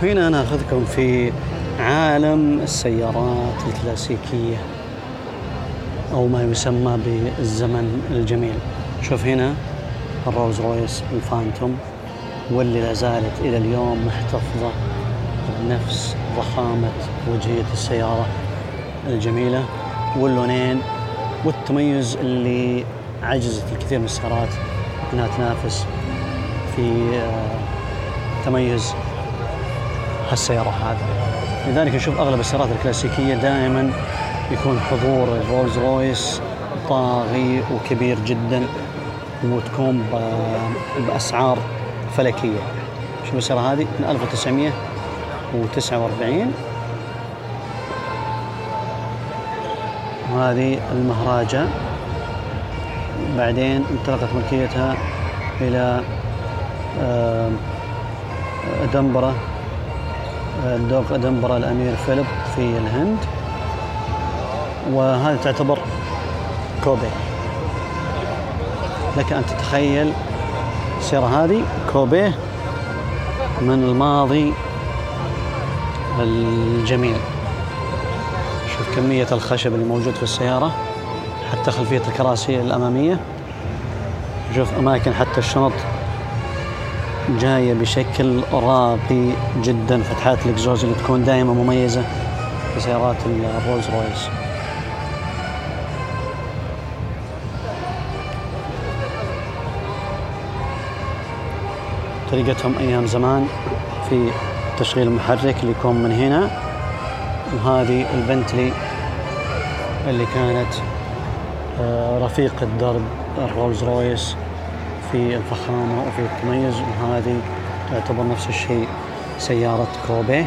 هنا أنا أخذكم في عالم السيارات الكلاسيكية أو ما يسمى بالزمن الجميل. شوف هنا الرولز رويس الفانتوم، واللي لا زالت إلى اليوم محتفظة بنفس ضخامة وجهية السيارة الجميلة واللونين والتميز اللي عجزت الكثير من السيارات أنها تنافس في تميز هالسيارة هذه. لذلك نشوف أغلب السيارات الكلاسيكية دائما يكون حضور الرولز رويس طاغي وكبير جدا، وتكون بأسعار فلكية. شوف السيارة هذه من 1949، وهذه المهراجة. بعدين انتقلت ملكيتها إلى أدنبرا، دوق أدنبرا الأمير فيليب في الهند، وهذا تعتبر كوبي. لك أن تتخيل السيارة هذه كوبي من الماضي الجميل. شوف كمية الخشب اللي موجود في السيارة، حتى خلفية الكراسي الأمامية. شوف أماكن حتى الشنط جاية بشكل راقي جدا. فتحات الإكزوز اللي تكون دائما مميزة في سيارات الرولز رويس. طريقتهم أيام زمان في تشغيل المحرك اللي يكون من هنا، وهذه البنتلي اللي كانت رفيق الدرب الرولز رويس في الفخامة وفي التميز، وهذه تعتبر نفس الشيء سيارة كوبي.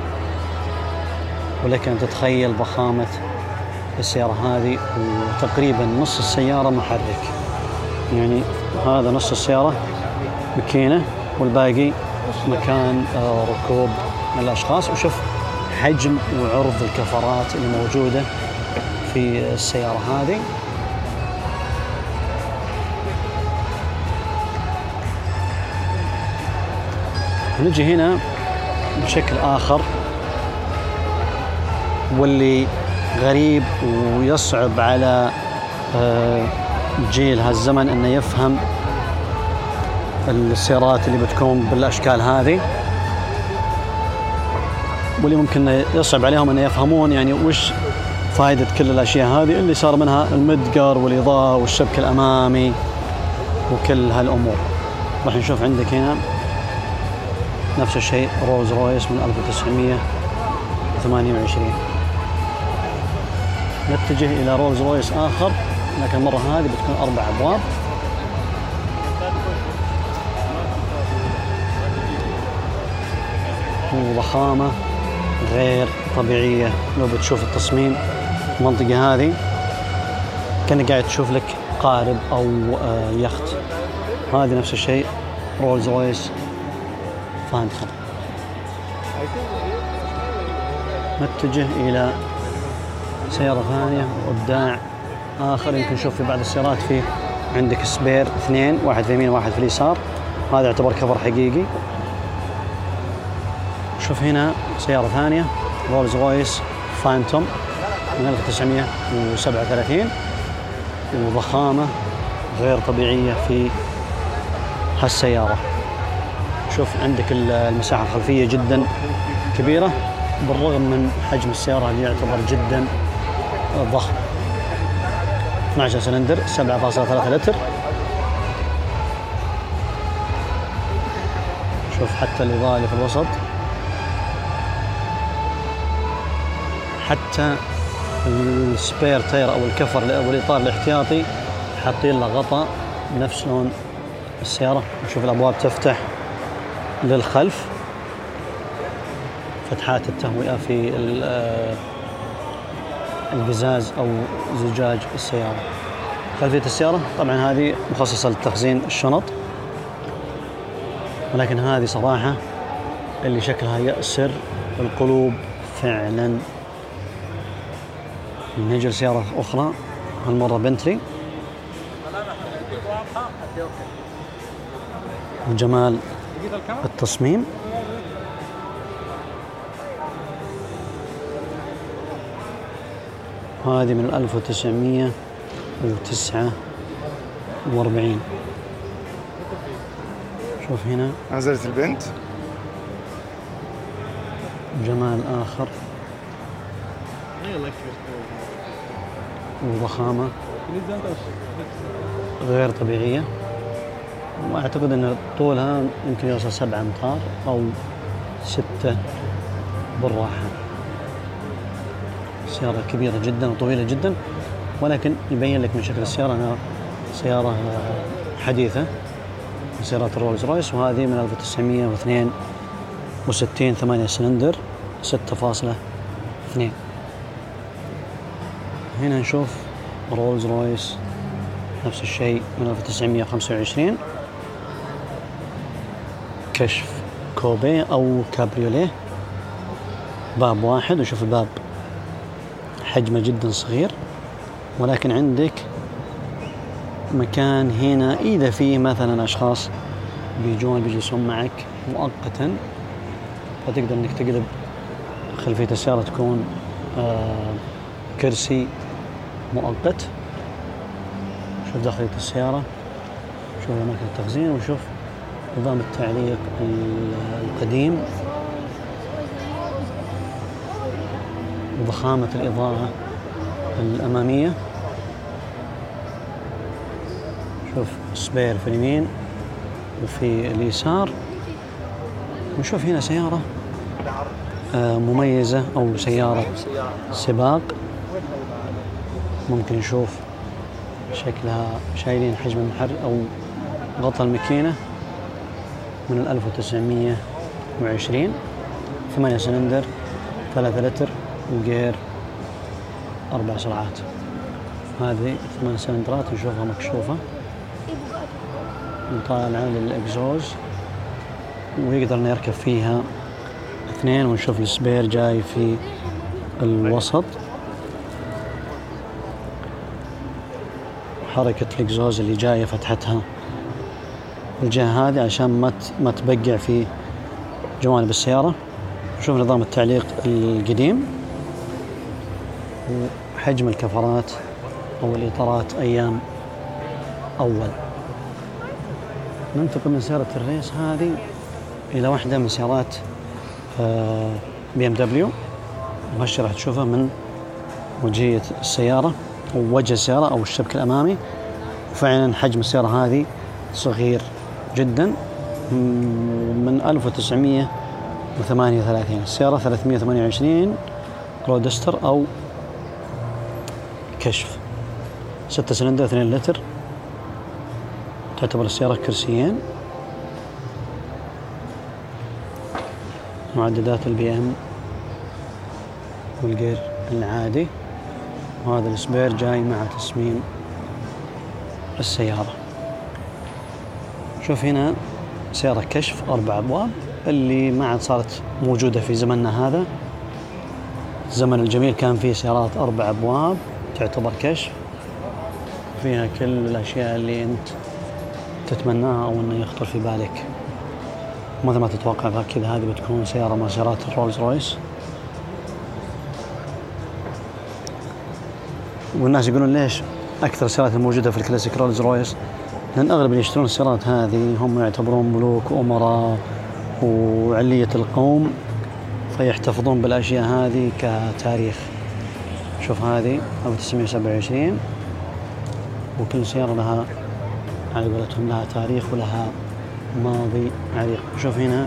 ولك أن تتخيل ضخامة السيارة هذه، وتقريبا نص السيارة محرك، يعني هذا نص السيارة ماكينة والباقي مكان ركوب الأشخاص. وشوف حجم وعرض الكفرات اللي موجودة في السيارة هذه. نجي هنا بشكل آخر، واللي غريب ويصعب على جيل هالزمن أنه يفهم السيارات اللي بتكون بالأشكال هذه، واللي ممكن يصعب عليهم أن يفهمون يعني وش فائدة كل الأشياء هذه اللي صار منها المدقر والإضاءة والشبك الأمامي وكل هالأمور. راح نشوف عندك هنا نفس الشيء رولز رويس من 1928. نتجه إلى رولز رويس آخر، لكن المرة هذه بتكون 4 أبواب. وضخامة غير طبيعية. لو بتشوف التصميم المنطقة هذه كأنك قاعد تشوف لك قارب أو يخت. هذه نفس الشيء رولز رويس فانتوم. نتجه إلى سيارة ثانية وإبداع آخر. يمكن نشوف في بعض السيارات في عندك سبير 2، واحد في اليمين وواحد في اليسار. هذا يعتبر كفر حقيقي. شوف هنا سيارة ثانية رولز رويس فانتوم من 1937، وضخامة غير طبيعية في هالسيارة. شوف عندك المساحة الخلفية جدا كبيرة بالرغم من حجم السيارة اللي يعتبر جدا ضخم. 12 سلندر 7.3 لتر. شوف حتى الإضاءة اللي في الوسط، حتى السبير تاير أو الكفر أو الإطار الاحتياطي حاطين له غطاء نفس لون السيارة. نشوف الأبواب تفتح للخلف، فتحات التهوية في القزاز أو زجاج السيارة. خلفية السيارة طبعا هذه مخصصة لتخزين الشنط، ولكن هذه صراحة اللي شكلها يأسر القلوب فعلا. نجي لسيارة أخرى، هالمرة بنتلي. وجمال التصميم وهذه من 1949. شوف هنا نزلت البنت، جمال آخر وضخامة غير طبيعية، وأعتقد أن طولها يمكن يوصل 7 أمتار أو 6 بالراحة. سيارة كبيرة جدا وطويلة جدا، ولكن يبين لك من شكل السيارة أنها سيارة حديثة من سيارات الرولز رويس. وهذه من 1962 8 سلندر 6.2. هنا نشوف رولز رويس نفس الشيء من 1925، كشف كوبي أو كابريوليه، باب واحد. وشوف الباب حجمه جدا صغير، ولكن عندك مكان هنا إذا في مثلا أشخاص بيجلسون معك مؤقتا، فتقدر إنك تقلب خلفية السيارة تكون كرسي مؤقت. شوف داخلية السيارة، شوف أماكن التخزين، وشوف نظام التعليق القديم وضخامة الإضاءة الأمامية. شوف سبير في اليمين وفي اليسار. ونشوف هنا سيارة مميزة أو سيارة سباق، ممكن نشوف شكلها شايلين حجم المحرك أو غطاء الماكينة من 1920، 8 سلندر 3 لتر وغير 4 سرعات. هذه 8 سلندرات نشوفها مكشوفة، نطالع للإكزوز ويقدر نركب فيها 2، ونشوف السبير جاي في الوسط. حركة الإكزوز اللي جاية فتحتها الجهة هذه عشان ما تبقع في جوانب السيارة. نشوف نظام التعليق القديم وحجم الكفرات أو الإطارات أيام أول. ننتقل من سيارة الريس هذه إلى واحدة من سيارات BMW، وهالشي راح تشوفها من وجهية السيارة أو وجه السيارة أو الشبك الأمامي. وفعلا حجم السيارة هذه صغير جدا، من 1938. السيارة 328 رودستر أو كشف، 6 سلندر 2 لتر. تعتبر السيارة كرسيين. معددات الBM والجير العادي، وهذا السبير جاي مع تصميم السيارة. شوف هنا سيارة كشف 4 أبواب اللي ما عاد صارت موجودة في زمننا هذا. الزمن الجميل كان فيه سيارات 4 أبواب تعتبر كشف، فيها كل الأشياء اللي أنت تتمناها أو أنه يخطر في بالك. مثل ما تتوقع كذا هذه بتكون سيارة من سيارات الرولز رويس. والناس يقولون ليش أكثر السيارات الموجودة في الكلاسيك رولز رويس؟ لأن أغلب اللي يشترون السيارات هذه هم يعتبرون ملوك وأمراء وعلية القوم، فيحتفظون بالأشياء هذه كتاريخ. شوف هذه 1927، وكل سيارة لها على قولتهم لها تاريخ ولها ماضي عريق. شوف هنا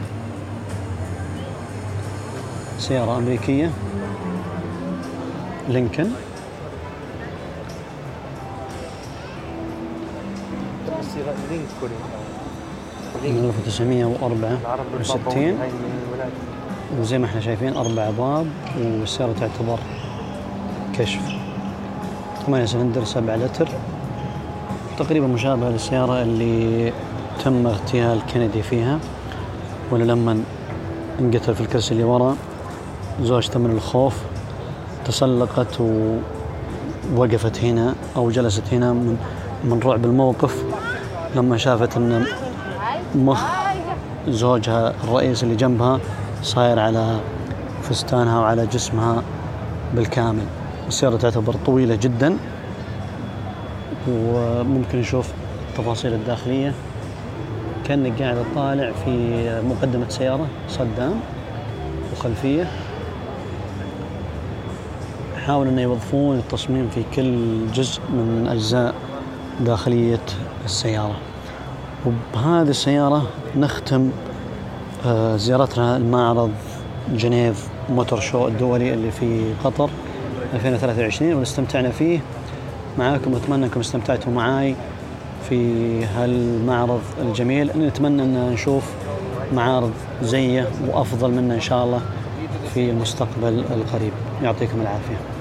سيارة أمريكية لينكن من 1964، وزي ما احنا شايفين 4 أبواب، والسيارة تعتبر كشف. 8 سلندر 7 لتر، تقريبا مشابهة للسيارة اللي تم اغتيال كندي فيها، ولا لما انقتل في الكرسي اللي ورا زوجته من الخوف تسلقت ووقفت هنا أو جلست هنا من رعب الموقف لما شافت أن مخ زوجها الرئيس اللي جنبها صاير على فستانها وعلى جسمها بالكامل. السيارة تعتبر طويلة جدا، وممكن نشوف التفاصيل الداخلية كأنك قاعد تطالع في مقدمة سيارة قدام وخلفية. حاول أن يوظفون التصميم في كل جزء من أجزاء داخلية السيارة. وبهذه السيارة نختم زيارتنا المعرض جنيف موتور شو الدولي اللي في قطر 2023، واستمتعنا فيه معاكم، وأتمنى أنكم استمتعتوا معاي في هالمعرض الجميل. نتمنى أن نشوف معارض زيه وأفضل منه إن شاء الله في المستقبل القريب. يعطيكم العافية.